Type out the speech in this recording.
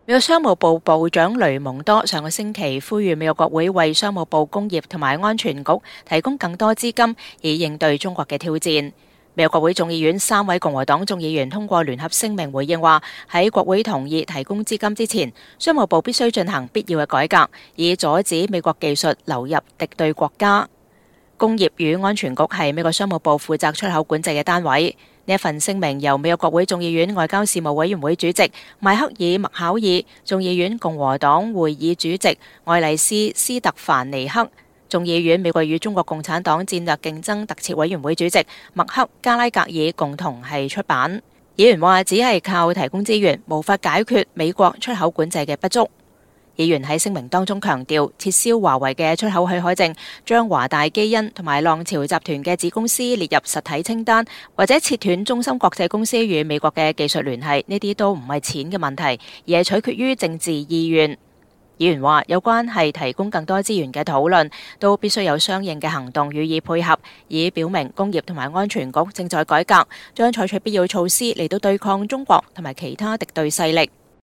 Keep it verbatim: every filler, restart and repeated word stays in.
美國商務部部長雷蒙多上個星期呼籲美國國會為商務部工業同埋安全局提供更多資金，以應對中國嘅挑戰。美國國會眾議院三位共和黨眾議員通過聯合聲明回應話，喺國會同意提供資金之前，商務部必須進行必要嘅改革，以阻止美國技術流入敵對國家。工業與安全局係美國商務部負責出口管制嘅單位。呢一份聲明由美國國會眾議院外交事務委員會主席邁克爾麥考爾、眾議院共和黨會議主席愛麗絲斯特凡尼克、眾議院美國與中國共產黨戰略競爭特設委員會主席麥克加拉格爾共同係出版。議員話，只係靠提供資源，無法解決美國出口管制嘅不足。議員喺聲明當中強調，撤銷華為嘅出口許可證，將華大基因同埋浪潮集團嘅子公司列入實體清單，或者切斷中芯國際公司與美國嘅技術聯繫，呢啲都唔係錢嘅問題，而係取決於政治意願。議員話，有關係提供更多資源嘅討論，都必須有相應嘅行動予以配合，以表明工業同埋安全局正在改革，將採取必要措施嚟到對抗中國同埋其他敵對勢力。